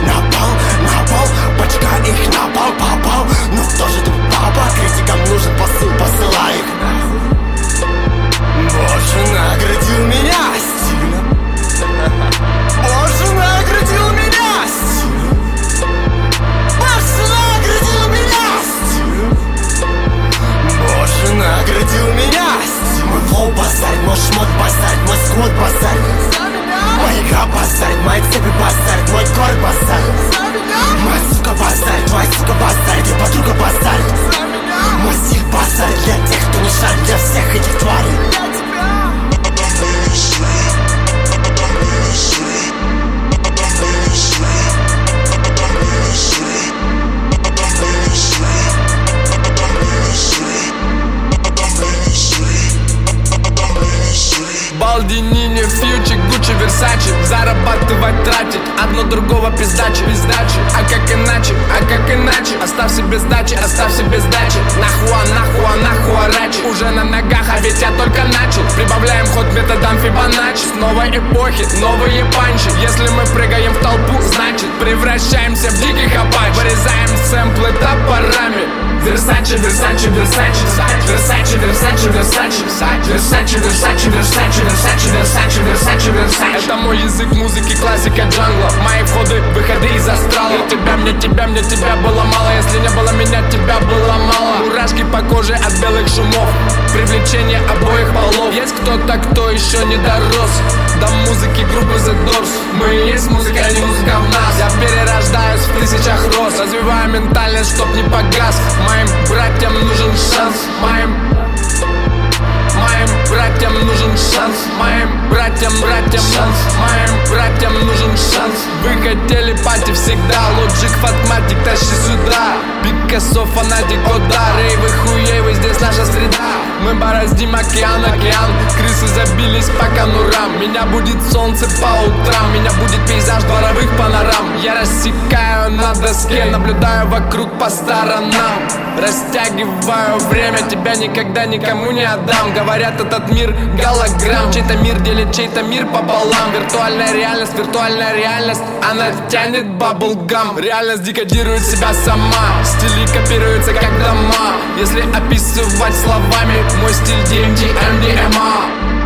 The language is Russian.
на пол, бочка их на пол попал. Ну кто же ты, папа? Критикам нужен посыл, посылай их нахуй. Боже, наградил меня стилем. Боже, наградил меня стилем. Боже, наградил меня стилем. Боже, наградил меня стилем. Мой флоу базарь, мой шмот базарь, мой сквот базарь. Моя игра базарь, мои цепи базарь, мой кор базарь. Моя сука базарь, твоя сука базарь, ты подруга базарь. Мой стиль базарь для тех, кто не шарит, для всех этих тварей. Балди, Нини, Фьючи, Гуччи, Версачи. Зарабатывать, тратить, одно другого пиздачи. А как иначе, а как иначе? Оставься без дачи, оставься без дачи. Нахуа, рачи. Уже на ногах, а ведь я только начал. Прибавляем ход методом Фибоначчи. С новой эпохи, новые панчи. Если мы прыгаем в толпу, значит превращаемся в диких апач. Вырезаем сэмплы топорами. Версачи, Версачи, Версачи. Версачи, Версачи, Версачи. Версачи, Версачи, Версачи. Версачи, Версачи, Версачи, Версачи. Это мой язык музыки, классика джангла. Мои входы, выходы из астрала. Мне тебя было мало. Если не было меня, тебя было мало. Мурашки по коже от белых шумов. Привлечение обоих полов. Есть кто-то, кто еще не дорос до музыки группы The Doors. Мы и есть музыка, а не музыка в нас. Я перерождаюсь в тысячах роз. Развиваю ментальность, чтоб не погас. Моим братьям нужен шанс. Моим братьям нужен шанс. Моим братьям шанс. Моим братьям нужен шанс. Вы хотели пати всегда. Лоджик, фатматик, тащи сюда. Пикассо, фанатик, ода. Рейвы, хуевы, здесь наша среда. Мы бороздим океан. Крысы забились по конурам. Меня будет солнце по утрам. Меня будет пейзаж дворовых панорам. Я рассекаю на доске. Наблюдаю вокруг по сторонам. Растягиваю время. Тебя никогда никому не отдам. Говорят, этот мир голограмм. Чей-то мир делит чей-то мир пополам. Виртуальная реальность, она тянет баблгам. Реальность декодирует себя сама. Стили копируются как дома. Если описывать словами, мой стиль DMD, MDMA.